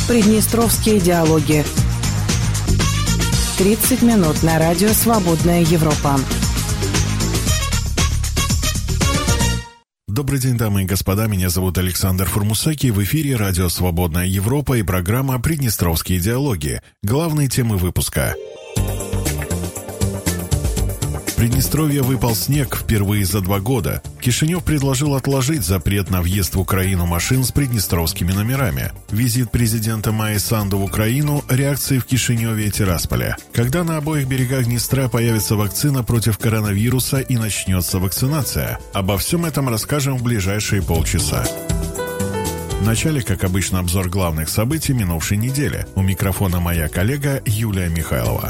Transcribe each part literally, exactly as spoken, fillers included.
Приднестровские диалоги. тридцать минут на радио «Свободная Европа». Добрый день, дамы и господа. Меня зовут Александр Фурмусаки. В эфире радио «Свободная Европа» и программа «Приднестровские диалоги». Главные темы выпуска. В Приднестровье выпал снег впервые за два года. Кишинев предложил отложить запрет на въезд в Украину машин с приднестровскими номерами. Визит президента Майи Санду в Украину, реакции в Кишиневе и Тирасполе. Когда на обоих берегах Днестра появится вакцина против коронавируса и начнется вакцинация? Обо всем этом расскажем в ближайшие полчаса. Вначале, как обычно, обзор главных событий минувшей недели. У микрофона моя коллега Юлия Михайлова.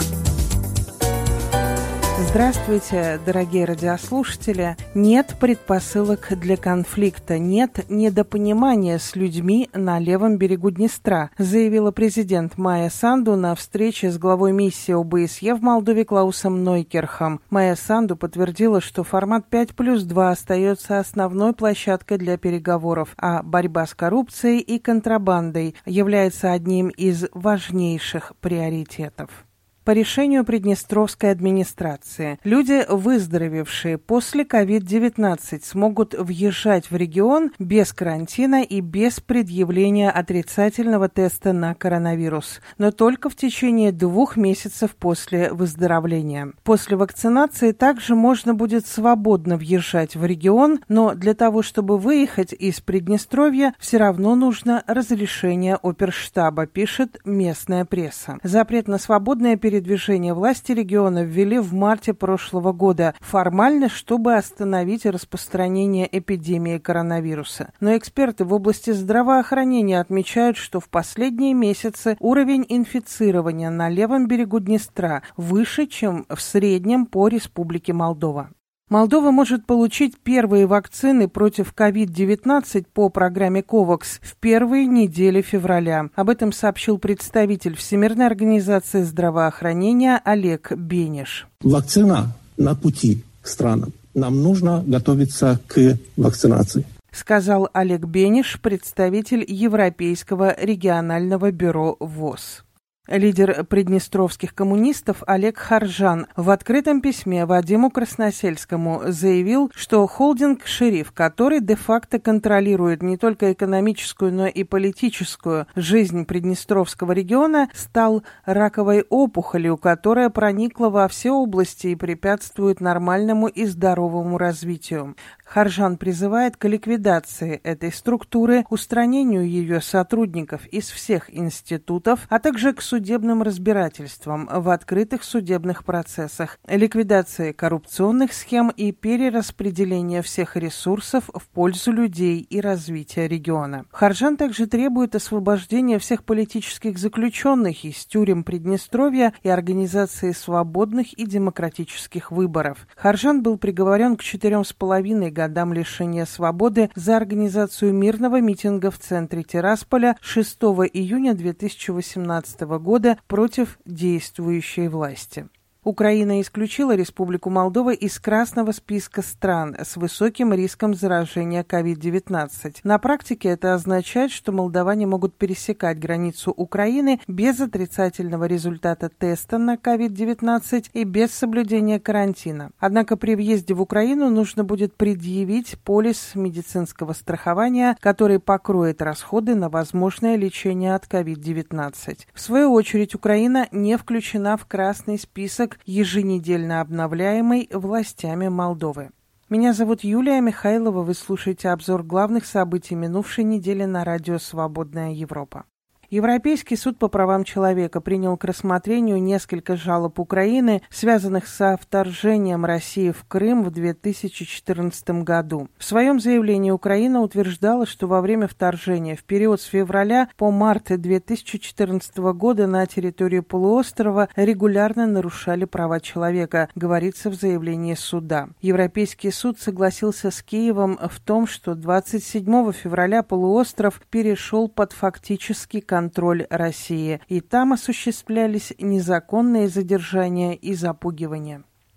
Здравствуйте, дорогие радиослушатели. Нет предпосылок для конфликта, нет недопонимания с людьми на левом берегу Днестра, заявила президент Майя Санду на встрече с главой миссии О Бэ Эс Е в Молдове Клаусом Нойкерхом. Майя Санду подтвердила, что формат пять плюс два остается основной площадкой для переговоров, а борьба с коррупцией и контрабандой является одним из важнейших приоритетов. По решению Приднестровской администрации, люди, выздоровевшие после ковид девятнадцать, смогут въезжать в регион без карантина и без предъявления отрицательного теста на коронавирус, но только в течение двух месяцев после выздоровления. После вакцинации также можно будет свободно въезжать в регион, но для того, чтобы выехать из Приднестровья, все равно нужно разрешение оперштаба, пишет местная пресса. Запрет на свободное передвижение Движение власти региона ввели в марте прошлого года, формально, чтобы остановить распространение эпидемии коронавируса. Но эксперты в области здравоохранения отмечают, что в последние месяцы уровень инфицирования на левом берегу Днестра выше, чем в среднем по Республике Молдова. Молдова может получить первые вакцины против ковид девятнадцать по программе ковакс в первые недели февраля. Об этом сообщил представитель Всемирной организации здравоохранения Олег Бениш. Вакцина на пути к странам. Нам нужно готовиться к вакцинации, сказал Олег Бениш, представитель Европейского регионального бюро ВОЗ. Лидер приднестровских коммунистов Олег Харжан в открытом письме Вадиму Красносельскому заявил, что холдинг «Шериф», который де-факто контролирует не только экономическую, но и политическую жизнь Приднестровского региона, стал раковой опухолью, которая проникла во все области и препятствует нормальному и здоровому развитию. Харжан призывает к ликвидации этой структуры, устранению ее сотрудников из всех институтов, а также к судебным разбирательствам в открытых судебных процессах, ликвидации коррупционных схем и перераспределения всех ресурсов в пользу людей и развития региона. Харжан также требует освобождения всех политических заключенных из тюрем Приднестровья и организации свободных и демократических выборов. Харжан был приговорен к четырем с половиной годам лишения свободы за организацию мирного митинга в центре Тирасполя шестого июня две тысячи восемнадцатого года против действующей власти. Украина исключила Республику Молдова из красного списка стран с высоким риском заражения ковид девятнадцать. На практике это означает, что молдаване могут пересекать границу Украины без отрицательного результата теста на ковид девятнадцать и без соблюдения карантина. Однако при въезде в Украину нужно будет предъявить полис медицинского страхования, который покроет расходы на возможное лечение от ковид девятнадцать. В свою очередь, Украина не включена в красный список, еженедельно обновляемый властями Молдовы. Меня зовут Юлия Михайлова. Вы слушаете обзор главных событий минувшей недели на радио «Свободная Европа». Европейский суд по правам человека принял к рассмотрению несколько жалоб Украины, связанных со вторжением России в Крым в две тысячи четырнадцатом году. В своем заявлении Украина утверждала, что во время вторжения в период с февраля по март две тысячи четырнадцатого года на территории полуострова регулярно нарушали права человека, говорится в заявлении суда. Европейский суд согласился с Киевом в том, что двадцать седьмого февраля полуостров перешел под фактический контроль контроль России, и там осуществлялись незаконные задержания и запугивания.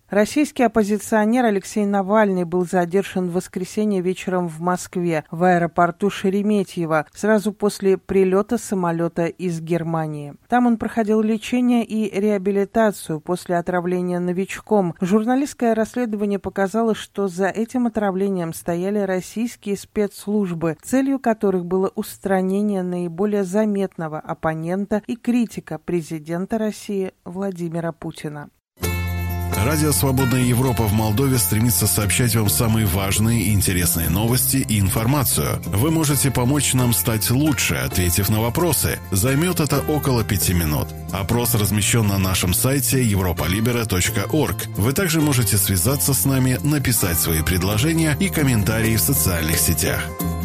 Российский оппозиционер Алексей Навальный был задержан в воскресенье вечером в Москве в аэропорту Шереметьево сразу после прилета самолета из Германии. Там он проходил лечение и реабилитацию после отравления новичком. Журналистское расследование показало, что за этим отравлением стояли российские спецслужбы, целью которых было устранение наиболее заметного оппонента и критика президента России Владимира Путина. Радио «Свободная Европа» в Молдове стремится сообщать вам самые важные и интересные новости и информацию. Вы можете помочь нам стать лучше, ответив на вопросы. Займет это около пяти минут. Опрос размещен на нашем сайте европа либера точка орг. Вы также можете связаться с нами, написать свои предложения и комментарии в социальных сетях.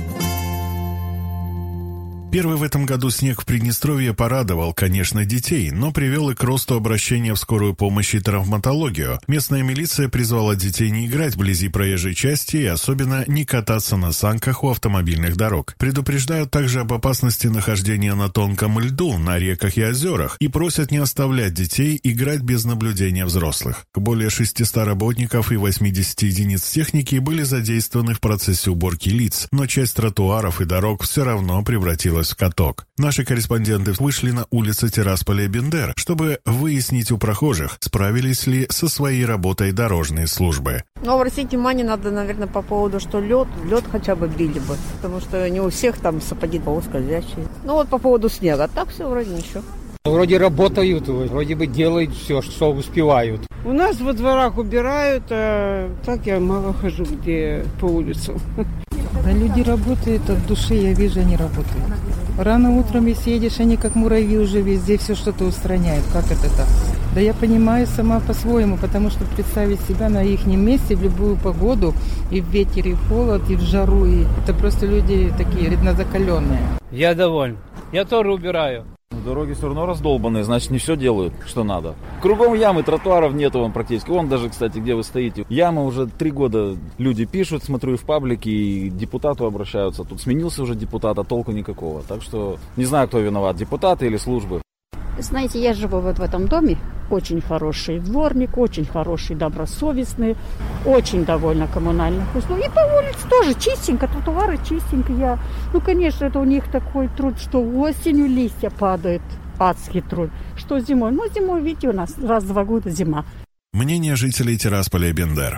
Первый в этом году снег в Приднестровье порадовал, конечно, детей, но привел и к росту обращения в скорую помощь и травматологию. Местная милиция призвала детей не играть вблизи проезжей части и особенно не кататься на санках у автомобильных дорог. Предупреждают также об опасности нахождения на тонком льду, на реках и озерах и просят не оставлять детей играть без наблюдения взрослых. Более шестисот работников и восьмидесяти единиц техники были задействованы в процессе уборки лиц, но часть тротуаров и дорог все равно превратилась в каток. Наши корреспонденты вышли на улицы Тирасполя и Бендер, чтобы выяснить у прохожих, справились ли со своей работой дорожные службы. Но обратить внимание надо, наверное, по поводу, что лед, лед хотя бы били бы, потому что не у всех там сапоги скользящие. Ну вот по поводу снега, так все вроде ничего. Вроде работают, вроде бы делают все, что успевают. У нас во дворах убирают, а так я мало хожу где по улицам. Да люди работают от души, я вижу, они работают. Рано утром, если едешь, они как муравьи уже везде все что-то устраняют. Как это так? Да я понимаю сама по-своему, потому что представить себя на их месте в любую погоду, и в ветер, и в холод, и в жару, и это просто люди такие реднозакаленные. Я доволен. Я тоже убираю. Дороги все равно раздолбанные, значит, не все делают, что надо. Кругом ямы, тротуаров нету вон практически. Вон даже, кстати, где вы стоите. Ямы уже три года люди пишут, смотрю и в паблике, и к депутату обращаются. Тут сменился уже депутат, а толку никакого. Так что не знаю, кто виноват, депутаты или службы. Знаете, я живу вот в этом доме. Очень хороший дворник, очень хороший, добросовестный, очень довольна коммунальных услуг. И по улице тоже чистенько, тротуары чистенько. Я... Ну, конечно, это у них такой труд, что осенью листья падают, адский труд. Что зимой? Ну, зимой, видите, у нас раз в два года зима. Мнение жителей Тирасполя и Бендер.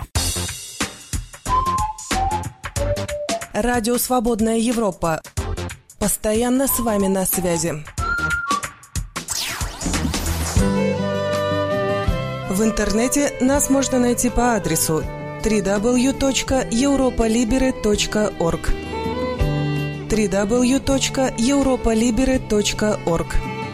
Радио «Свободная Европа». Постоянно с вами на связи. В интернете нас можно найти по адресу дабл ю дабл ю дабл ю точка европа либера точка орг. дабл ю дабл ю дабл ю точка европа либера точка орг.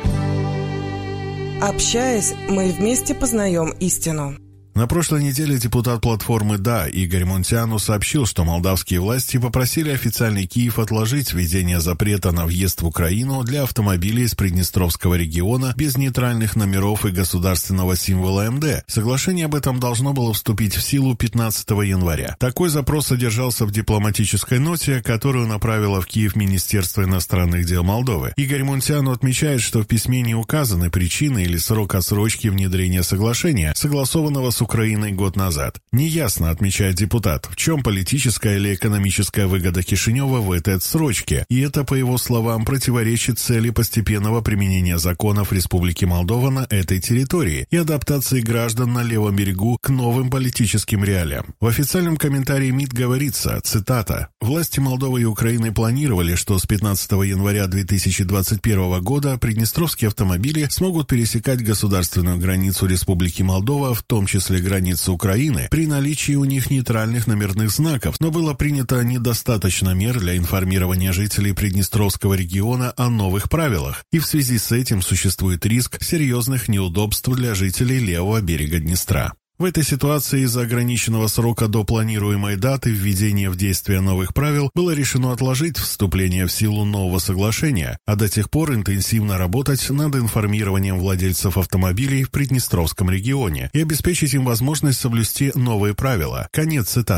Общаясь, мы вместе познаем истину. На прошлой неделе депутат платформы «Да» Игорь Мунтяну сообщил, что молдавские власти попросили официальный Киев отложить введение запрета на въезд в Украину для автомобилей из Приднестровского региона без нейтральных номеров и государственного символа эм дэ. Соглашение об этом должно было вступить в силу пятнадцатого января. Такой запрос содержался в дипломатической ноте, которую направило в Киев Министерство иностранных дел Молдовы. Игорь Мунтяну отмечает, что в письме не указаны причины или срок отсрочки внедрения соглашения, согласованного с Украиной год назад. Неясно, отмечает депутат, в чем политическая или экономическая выгода Кишинева в этой отсрочке, и это, по его словам, противоречит цели постепенного применения законов Республики Молдова на этой территории и адаптации граждан на левом берегу к новым политическим реалиям. В официальном комментарии МИД говорится, цитата, «Власти Молдовы и Украины планировали, что с пятнадцатого января две тысячи двадцать первого года приднестровские автомобили смогут пересекать государственную границу Республики Молдова, в том числе границы Украины, при наличии у них нейтральных номерных знаков, но было принято недостаточно мер для информирования жителей Приднестровского региона о новых правилах, и в связи с этим существует риск серьезных неудобств для жителей левого берега Днестра. В этой ситуации из-за ограниченного срока до планируемой даты введения в действие новых правил было решено отложить вступление в силу нового соглашения, а до тех пор интенсивно работать над информированием владельцев автомобилей в Приднестровском регионе и обеспечить им возможность соблюсти новые правила. Конец цитаты.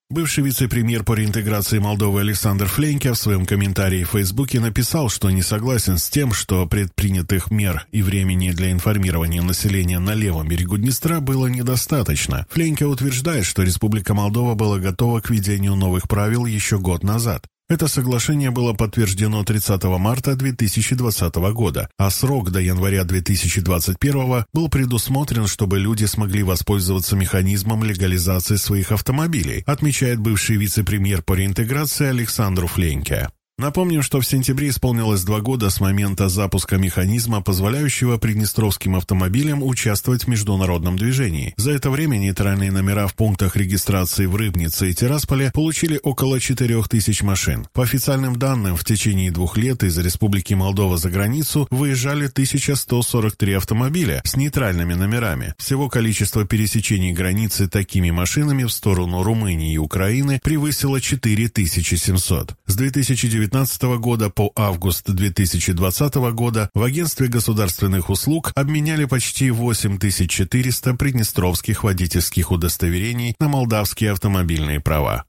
Бывший вице-премьер по реинтеграции Молдовы Александр Фленке в своем комментарии в Фейсбуке написал, что не согласен с тем, что предпринятых мер и времени для информирования населения на левом берегу Днестра было недостаточно. Фленке утверждает, что Республика Молдова была готова к введению новых правил еще год назад. Это соглашение было подтверждено тридцатого марта две тысячи двадцатого года, а срок до января две тысячи двадцать первого был предусмотрен, чтобы люди смогли воспользоваться механизмом легализации своих автомобилей, отмечает бывший вице-премьер по реинтеграции Александр Фленке. Напомним, что в сентябре исполнилось два года с момента запуска механизма, позволяющего приднестровским автомобилям участвовать в международном движении. За это время нейтральные номера в пунктах регистрации в Рыбнице и Тирасполе получили около четырех тысяч машин. По официальным данным, в течение двух лет из Республики Молдова за границу выезжали тысяча сто сорок три автомобиля с нейтральными номерами. Всего количество пересечений границы такими машинами в сторону Румынии и Украины превысило четыре тысячи семьсот. С две тысячи девятнадцатого года по август две тысячи двадцатого года в Агентстве государственных услуг обменяли почти восемь тысяч четыреста приднестровских водительских удостоверений на молдавские автомобильные права.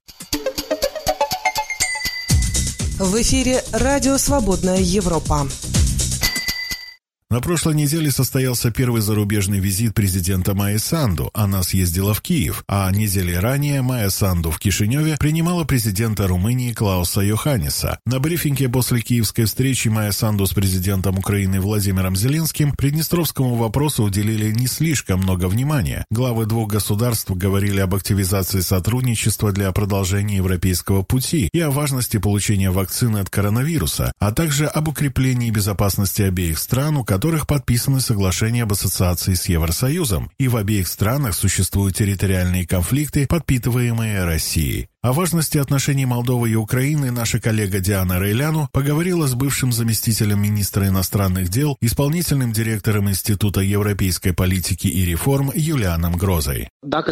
В эфире радио «Свободная Европа». На прошлой неделе состоялся первый зарубежный визит президента Майи Санду. Она съездила в Киев, а недели ранее Майя Санду в Кишиневе принимала президента Румынии Клауса Йоханниса. На брифинге после киевской встречи Майя Санду с президентом Украины Владимиром Зеленским приднестровскому вопросу уделили не слишком много внимания. Главы двух государств говорили об активизации сотрудничества для продолжения европейского пути и о важности получения вакцины от коронавируса, а также об укреплении безопасности обеих стран, у которых подписаны соглашения об ассоциации с Евросоюзом, и в обеих странах существуют территориальные конфликты, подпитываемые Россией. О важности отношений Молдовы и Украины наша коллега Диана Рейляну поговорила с бывшим заместителем министра иностранных дел, исполнительным директором Института европейской политики и реформ Юлианом Грозой.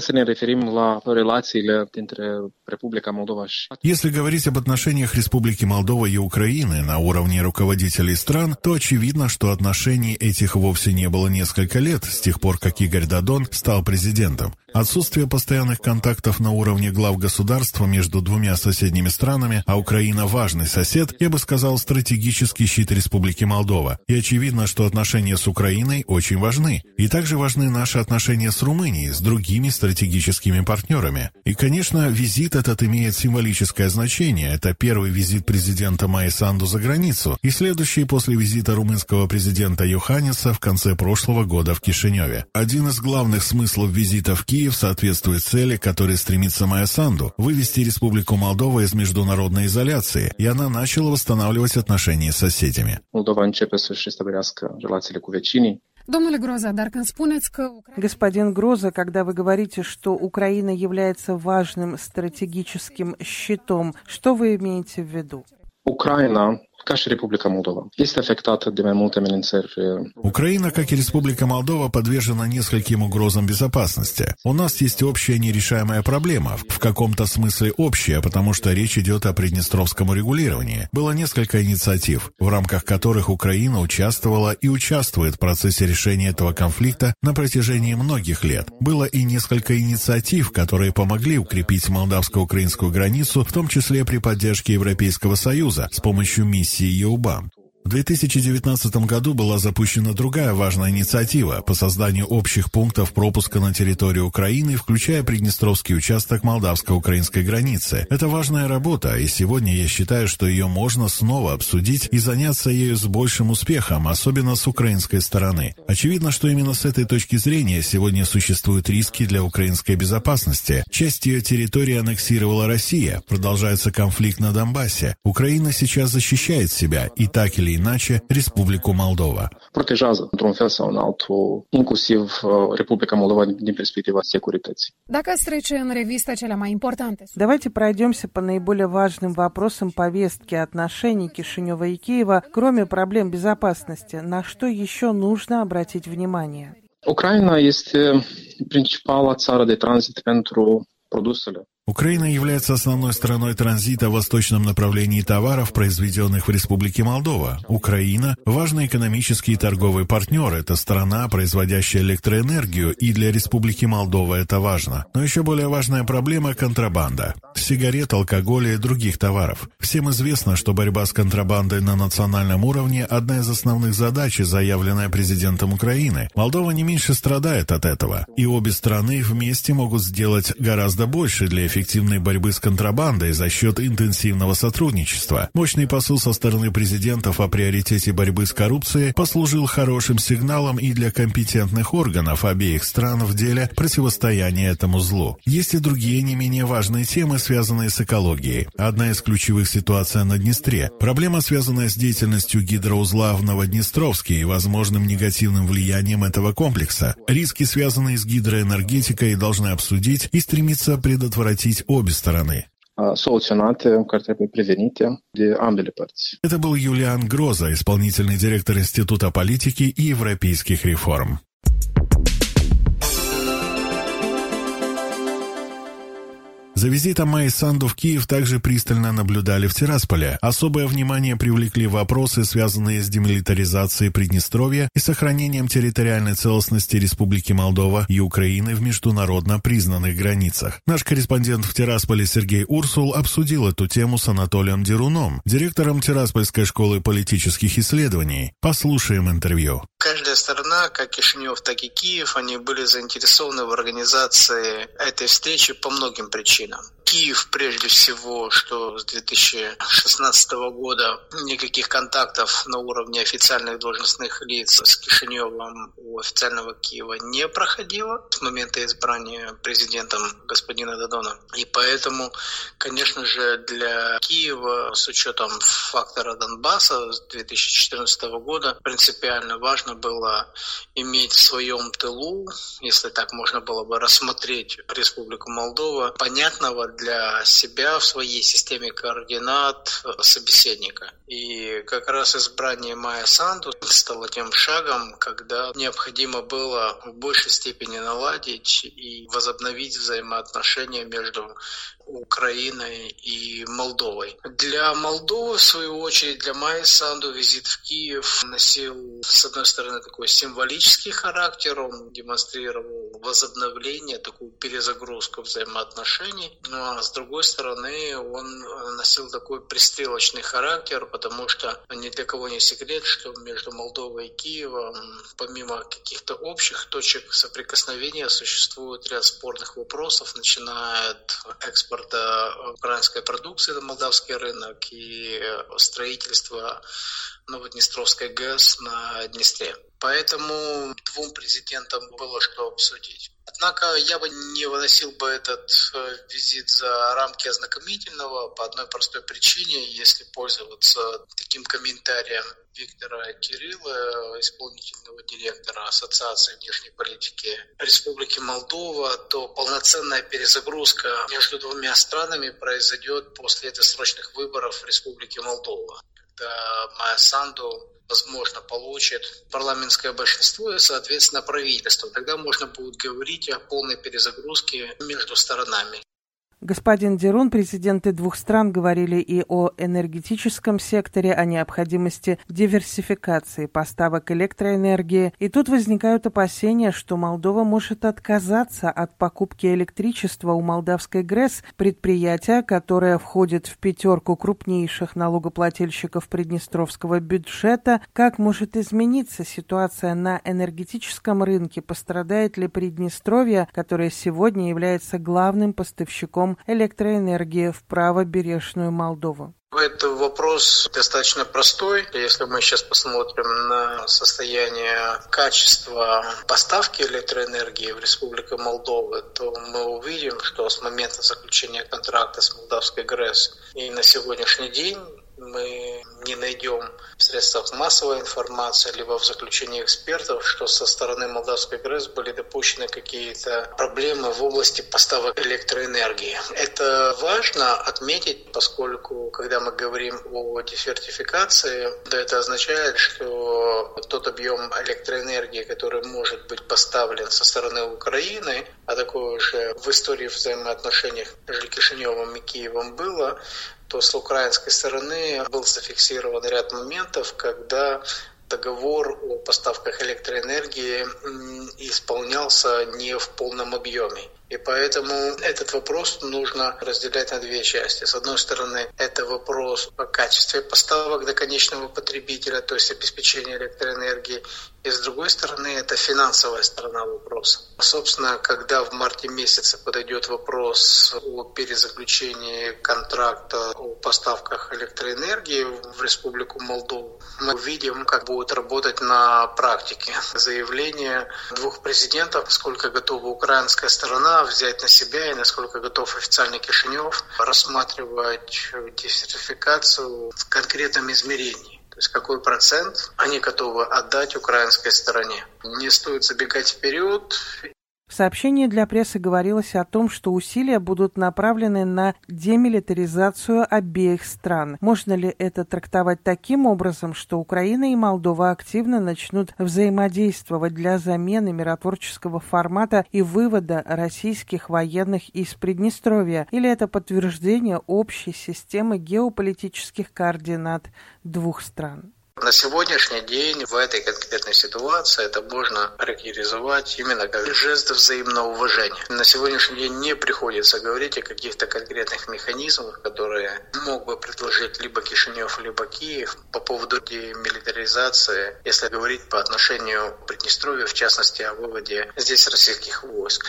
Если говорить об отношениях Республики Молдова и Украины на уровне руководителей стран, то очевидно, что отношений этих вовсе не было несколько лет, с тех пор, как Игорь Додон стал президентом. Отсутствие постоянных контактов на уровне глав государств между двумя соседними странами, а Украина важный сосед, я бы сказал, стратегический щит Республики Молдова. И очевидно, что отношения с Украиной очень важны. И также важны наши отношения с Румынией, с другими стратегическими партнерами. И, конечно, визит этот имеет символическое значение. Это первый визит президента Майи Санду за границу и следующий после визита румынского президента Йоханниса в конце прошлого года в Кишиневе. Один из главных смыслов визита в Киев соответствует цели, к которой стремится Майя Санду – вывести Республику Молдова из международной изоляции, и она начала восстанавливать отношения с соседями. Господин Гроза, когда вы говорите, что Украина является важным стратегическим щитом, что вы имеете в виду? Украина, ca și Republica Moldova, este afectată de mai multe amenințări. Украина, как и Республика Молдова, подвержена нескольким угрозам безопасности. У нас есть общая нерешаемая проблема, в каком-то смысле общая, потому что речь идет о приднестровском урегулировании. Было несколько инициатив, в рамках которых Украина участвовала и участвует в процессе решения этого конфликта на протяжении многих лет. Было и несколько инициатив, которые помогли укрепить молдавско-украинскую границу, в том числе при поддержке Европейского Союза с помощью миссии ЕУБАМ. В две тысячи девятнадцатом году была запущена другая важная инициатива по созданию общих пунктов пропуска на территорию Украины, включая приднестровский участок молдавско-украинской границы. Это важная работа, и сегодня я считаю, что ее можно снова обсудить и заняться ею с большим успехом, особенно с украинской стороны. Очевидно, что именно с этой точки зрения сегодня существуют риски для украинской безопасности. Часть ее территории аннексировала Россия, продолжается конфликт на Донбассе. Украина сейчас защищает себя, и так или иначе Республику Молдова. Protejează, într-un fel sau în altul, inclusiv Republica Moldova din perspectiva securității. Dacă ați trece în revistă cele mai importante. Давайте пройдемся по наиболее важным вопросам повестки отношений Кишинева и Киева, кроме проблем безопасности. На что еще нужно обратить внимание? Ucraina este principala țară de tranzit pentru produsele. Украина является основной страной транзита в восточном направлении товаров, произведенных в Республике Молдова. Украина – важный экономический и торговый партнер. Это страна, производящая электроэнергию, и для Республики Молдова это важно. Но еще более важная проблема – контрабанда. Сигарет, алкоголя и других товаров. Всем известно, что борьба с контрабандой на национальном уровне – одна из основных задач, заявленная президентом Украины. Молдова не меньше страдает от этого. И обе страны вместе могут сделать гораздо больше для эффективной борьбы с контрабандой за счет интенсивного сотрудничества. Мощный посыл со стороны президентов о приоритете борьбы с коррупцией послужил хорошим сигналом и для компетентных органов обеих стран в деле противостояния этому злу. Есть и другие не менее важные темы, связанные с экологией. Одна из ключевых ситуаций на Днестре. Проблема, связанная с деятельностью гидроузла в Новоднестровске и возможным негативным влиянием этого комплекса. Риски, связанные с гидроэнергетикой, должны обсудить и стремиться предотвратить обе стороны. Soluționate, care trebuie prevenite de ambele părți. Это был Юлиан Гроза, исполнительный директор Института политики и европейских реформ. За визитом Майи Санду в Киев также пристально наблюдали в Тирасполе. Особое внимание привлекли вопросы, связанные с демилитаризацией Приднестровья и сохранением территориальной целостности Республики Молдова и Украины в международно признанных границах. Наш корреспондент в Тирасполе Сергей Урсул обсудил эту тему с Анатолием Деруном, директором Тираспольской школы политических исследований. Послушаем интервью. Каждая сторона, как Кишинев, так и Киев, они были заинтересованы в организации этой встречи по многим причинам. Киев, прежде всего, что с две тысячи шестнадцатого года никаких контактов на уровне официальных должностных лиц с Кишиневым у официального Киева не проходило с момента избрания президентом господина Додона. И поэтому, конечно же, для Киева с учетом фактора Донбасса с две тысячи четырнадцатого года принципиально важно было иметь в своем тылу, если так можно было бы рассмотреть Республику Молдова, понятного для себя в своей системе координат собеседника. И как раз избрание Майи Санду стало тем шагом, когда необходимо было в большей степени наладить и возобновить взаимоотношения между Украиной и Молдовой. Для Молдовы, в свою очередь, для Майи Санду визит в Киев носил, с одной стороны, такой символический характер, он демонстрировал возобновление, такую перезагрузку взаимоотношений, ну а с другой стороны, он носил такой пристрелочный характер, потому что ни для кого не секрет, что между Молдовой и Киевом, помимо каких-то общих точек соприкосновения, существует ряд спорных вопросов, начиная от экспорта украинской продукции на молдавский рынок и строительства Новоднестровской ГЭС на Днестре. Поэтому двум президентам было что обсудить. Однако я бы не выносил бы этот визит за рамки ознакомительного по одной простой причине, если пользоваться таким комментарием Виктора Кирилла, исполнительного директора Ассоциации внешней политики Республики Молдова, то полноценная перезагрузка между двумя странами произойдет после досрочных выборов в Республике Молдова, когда Майя Санду, возможно, получит парламентское большинство и, соответственно, правительство. Тогда можно будет говорить о полной перезагрузке между сторонами. Господин Дерун, президенты двух стран говорили и о энергетическом секторе, о необходимости диверсификации поставок электроэнергии. И тут возникают опасения, что Молдова может отказаться от покупки электричества у молдавской ГРЭС, предприятия, которое входит в пятерку крупнейших налогоплательщиков приднестровского бюджета. Как может измениться ситуация на энергетическом рынке? Пострадает ли Приднестровье, которое сегодня является главным поставщиком электроэнергии в правобережную Молдову? Это вопрос достаточно простой. Если мы сейчас посмотрим на состояние качества поставки электроэнергии в Республике Молдова, то мы увидим, что с момента заключения контракта с молдавской ГРЭС и на сегодняшний день мы не найдем в средствах массовой информации, либо в заключении экспертов, что со стороны Молдавской ГРЭС были допущены какие-то проблемы в области поставок электроэнергии. Это важно отметить, поскольку, когда мы говорим о десертификации, то это означает, что тот объем электроэнергии, который может быть поставлен со стороны Украины, а такое уже в истории взаимоотношений между Кишиневым и Киевом было, то с украинской стороны был зафиксирован ряд моментов, когда договор о поставках электроэнергии исполнялся не в полном объеме. И поэтому этот вопрос нужно разделять на две части. С одной стороны, это вопрос о качестве поставок до конечного потребителя, то есть обеспечения электроэнергии. И с другой стороны, это финансовая сторона вопроса. Собственно, когда в марте месяце подойдет вопрос о перезаключении контракта о поставках электроэнергии в Республику Молдову, мы увидим, как будет работать на практике заявление двух президентов, насколько готова украинская сторона взять на себя и насколько готов официальный Кишинев рассматривать десертификацию в конкретном измерении. То есть какой процент они готовы отдать украинской стороне. Не стоит забегать вперед. В сообщении для прессы говорилось о том, что усилия будут направлены на демилитаризацию обеих стран. Можно ли это трактовать таким образом, что Украина и Молдова активно начнут взаимодействовать для замены миротворческого формата и вывода российских военных из Приднестровья? Или это подтверждение общей системы геополитических координат двух стран? На сегодняшний день в этой конкретной ситуации это можно характеризовать именно как жест взаимного уважения. На сегодняшний день не приходится говорить о каких-то конкретных механизмах, которые мог бы предложить либо Кишинев, либо Киев по поводу демилитаризации, если говорить по отношению к Приднестровью, в частности о выводе здесь российских войск.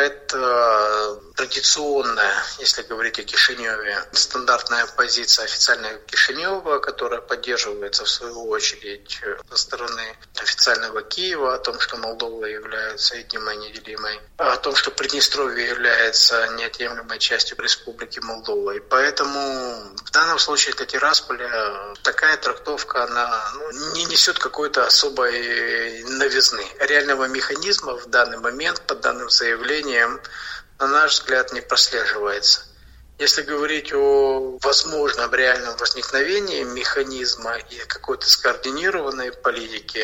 Это традиционная, если говорить о Кишиневе, стандартная позиция официального Кишинева, которая поддерживается в свою очередь со стороны официального Киева, о том, что Молдова является единой и неделимой, о том, что Приднестровье является неотъемлемой частью Республики Молдова. И поэтому в данном случае для Тирасполя такая трактовка, она ну, не несет какой-то особой новизны. Реального механизма в данный момент, по данным заявлениям, на наш взгляд, не прослеживается. Если говорить о возможном реальном возникновении механизма и какой-то скоординированной политики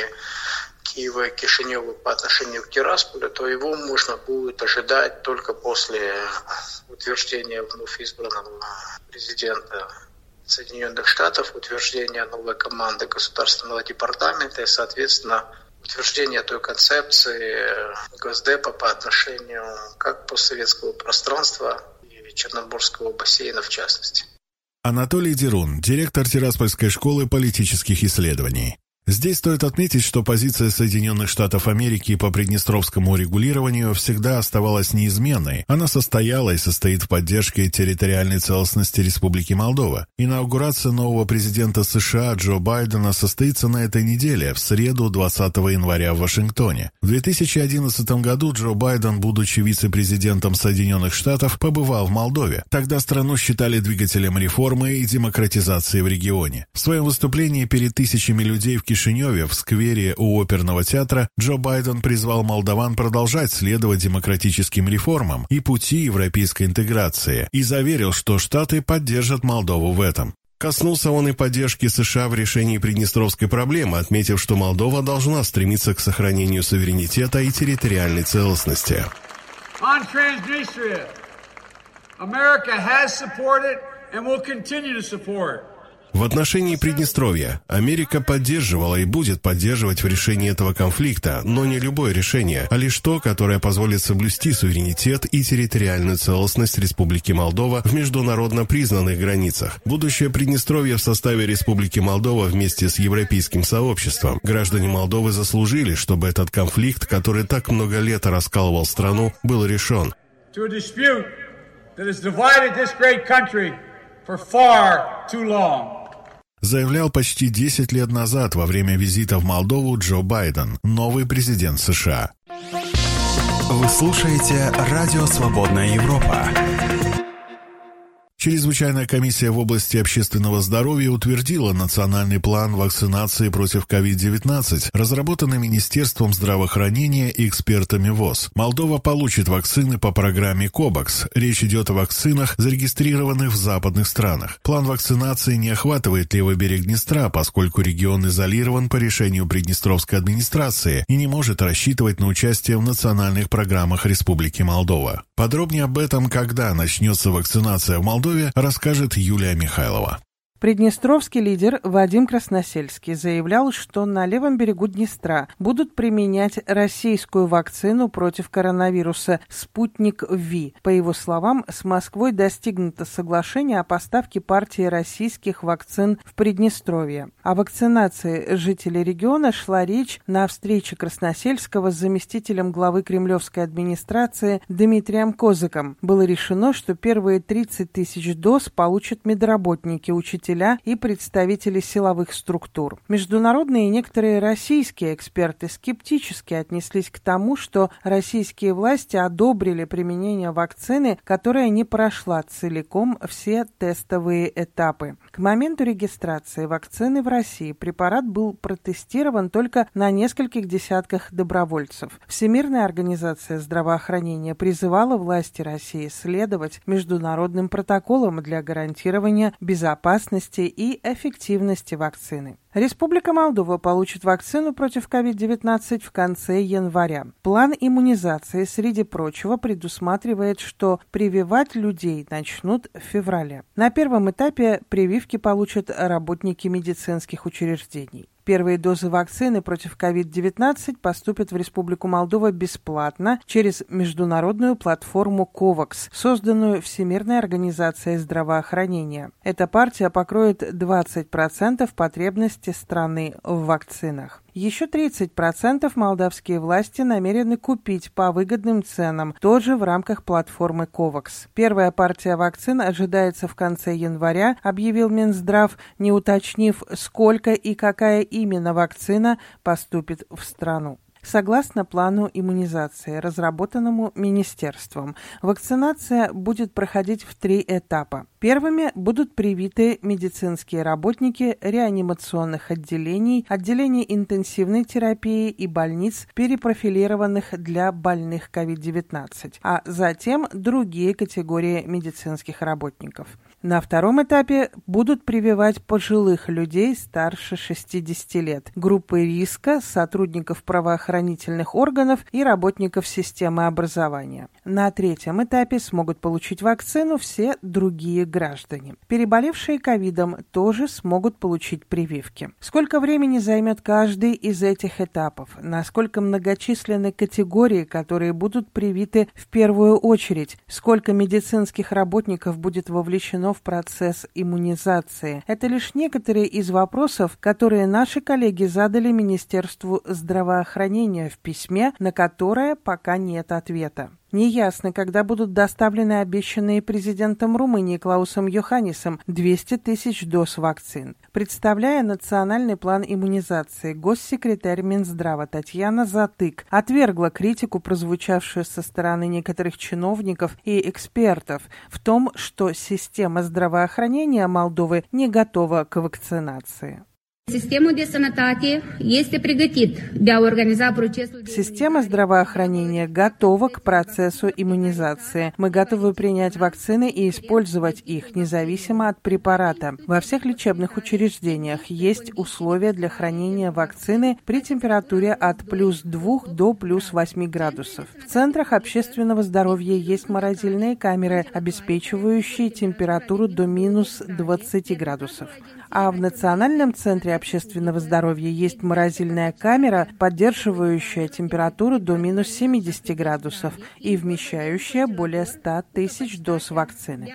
Киева и Кишинева по отношению к Тирасполю, то его можно будет ожидать только после утверждения вновь избранного президента Соединенных Штатов, утверждения новой команды Государственного департамента и, соответственно, утверждение той концепции Госдепа по отношению как постсоветского пространства и Черноморского бассейна в частности. Анатолий Дерун, директор Тираспольской школы политических исследований. Здесь стоит отметить, что позиция Соединенных Штатов Америки по приднестровскому урегулированию всегда оставалась неизменной. Она состояла и состоит в поддержке территориальной целостности Республики Молдова. Инаугурация нового президента США Джо Байдена состоится на этой неделе, в среду, двадцатого января в Вашингтоне. В две тысячи одиннадцатом году Джо Байден, будучи вице-президентом Соединенных Штатов, побывал в Молдове. Тогда страну считали двигателем реформы и демократизации в регионе. В своем выступлении перед тысячами людей в Кишиневе В Кишиневе, в сквере у оперного театра, Джо Байден призвал молдаван продолжать следовать демократическим реформам и пути европейской интеграции и заверил, что Штаты поддержат Молдову в этом. Коснулся он и поддержки США в решении приднестровской проблемы, отметив, что Молдова должна стремиться к сохранению суверенитета и территориальной целостности. On Transnistria, America has supported and will continue to support. В отношении Приднестровья Америка поддерживала и будет поддерживать в решении этого конфликта, но не любое решение, а лишь то, которое позволит соблюсти суверенитет и территориальную целостность Республики Молдова в международно признанных границах. Будущее Приднестровья в составе Республики Молдова вместе с европейским сообществом. Граждане Молдовы заслужили, чтобы этот конфликт, который так много лет раскалывал страну, был решен. Заявлял почти десять лет назад во время визита в Молдову Джо Байден, новый президент США. Вы слушаете «Радио Свободная Европа». Чрезвычайная комиссия в области общественного здоровья утвердила национальный план вакцинации против ковид девятнадцать, разработанный Министерством здравоохранения и экспертами ВОЗ. Молдова получит вакцины по программе COVAX. Речь идет о вакцинах, зарегистрированных в западных странах. План вакцинации не охватывает левый берег Днестра, поскольку регион изолирован по решению Приднестровской администрации и не может рассчитывать на участие в национальных программах Республики Молдова. Подробнее об этом, когда начнется вакцинация в Молдове, расскажет Юлия Михайлова. Приднестровский лидер Вадим Красносельский заявлял, что на левом берегу Днестра будут применять российскую вакцину против коронавируса «Спутник Ви». По его словам, с Москвой достигнуто соглашение о поставке партии российских вакцин в Приднестровье. О вакцинации жителей региона шла речь на встрече Красносельского с заместителем главы кремлевской администрации Дмитрием Козыком. Было решено, что первые тридцать тысяч доз получат медработники, учителя и представители силовых структур. Международные и некоторые российские эксперты скептически отнеслись к тому, что российские власти одобрили применение вакцины, которая не прошла целиком все тестовые этапы. К моменту регистрации вакцины в России препарат был протестирован только на нескольких десятках добровольцев. Всемирная организация здравоохранения призывала власти России следовать международным протоколам для гарантирования безопасности и эффективности вакцины. Республика Молдова получит вакцину против ковид девятнадцать в конце января. План иммунизации, среди прочего, предусматривает, что прививать людей начнут в феврале. На первом этапе прививки получат работники медицинских учреждений. Первые дозы вакцины против ковид девятнадцать поступят в Республику Молдова бесплатно через международную платформу COVAX, созданную Всемирной организацией здравоохранения. Эта партия покроет двадцать процентов потребностей страны в вакцинах. Еще тридцать процентов молдавские власти намерены купить по выгодным ценам, тоже в рамках платформы COVAX. Первая партия вакцин ожидается в конце января, объявил Минздрав, не уточнив, сколько и какая именно вакцина поступит в страну. Согласно плану иммунизации, разработанному министерством, вакцинация будет проходить в три этапа. Первыми будут привиты медицинские работники реанимационных отделений, отделений интенсивной терапии и больниц, перепрофилированных для больных ковид девятнадцать, а затем другие категории медицинских работников. На втором этапе будут прививать пожилых людей старше шестидесяти лет, группы риска, сотрудников правоохранительных органов и работников системы образования. На третьем этапе смогут получить вакцину все другие граждане. Переболевшие ковидом тоже смогут получить прививки. Сколько времени займет каждый из этих этапов? Насколько многочисленны категории, которые будут привиты в первую очередь? Сколько медицинских работников будет вовлечено в процесс иммунизации? Это лишь некоторые из вопросов, которые наши коллеги задали Министерству здравоохранения в письме, на которое пока нет ответа. Неясно, когда будут доставлены обещанные президентом Румынии Клаусом Йоханнисом двести тысяч доз вакцин. Представляя национальный план иммунизации, госсекретарь Минздрава Татьяна Затык отвергла критику, прозвучавшую со стороны некоторых чиновников и экспертов, в том, что система здравоохранения Молдовы не готова к вакцинации. Система здравоохранения готова к процессу иммунизации. Мы готовы принять вакцины и использовать их, независимо от препарата. Во всех лечебных учреждениях есть условия для хранения вакцины при температуре от плюс двух до плюс восьми градусов. В центрах общественного здоровья есть морозильные камеры, обеспечивающие температуру до минус двадцати градусов. А в Национальном центре общественного здоровья есть морозильная камера, поддерживающая температуру до минус семидесяти градусов и вмещающая более ста тысяч доз вакцины.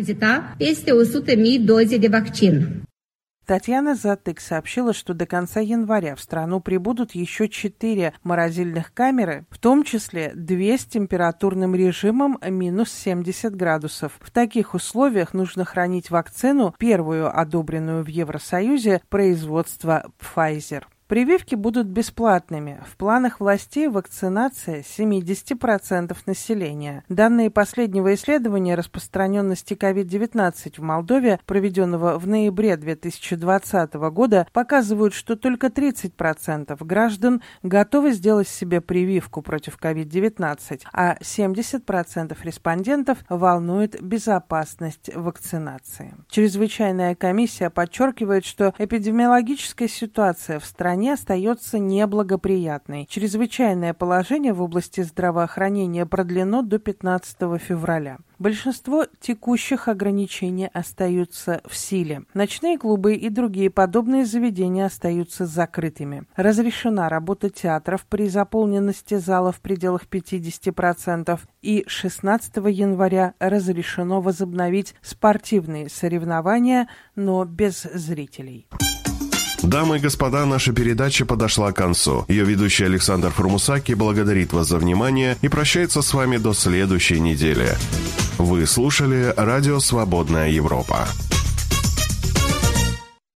Татьяна Затык сообщила, что до конца января в страну прибудут еще четыре морозильных камеры, в том числе две с температурным режимом минус семьдесят градусов. В таких условиях нужно хранить вакцину, первую одобренную в Евросоюзе, производства Pfizer. Прививки будут бесплатными. В планах властей вакцинация семьдесят процентов населения. Данные последнего исследования распространенности ковид девятнадцать в Молдове, проведенного в ноябре две тысячи двадцатого года, показывают, что только тридцать процентов граждан готовы сделать себе прививку против ковид девятнадцать, а семьдесят процентов респондентов волнует безопасность вакцинации. Чрезвычайная комиссия подчеркивает, что эпидемиологическая ситуация в стране остается неблагоприятной. Чрезвычайное положение в области здравоохранения продлено до пятнадцатого февраля. Большинство текущих ограничений остаются в силе. Ночные клубы и другие подобные заведения остаются закрытыми. Разрешена работа театров при заполненности зала в пределах пятьдесят процентов. И шестнадцатого января разрешено возобновить спортивные соревнования, но без зрителей. Дамы и господа, наша передача подошла к концу. Ее ведущий Александр Формусаки благодарит вас за внимание и прощается с вами до следующей недели. Вы слушали Радио «Свободная Европа».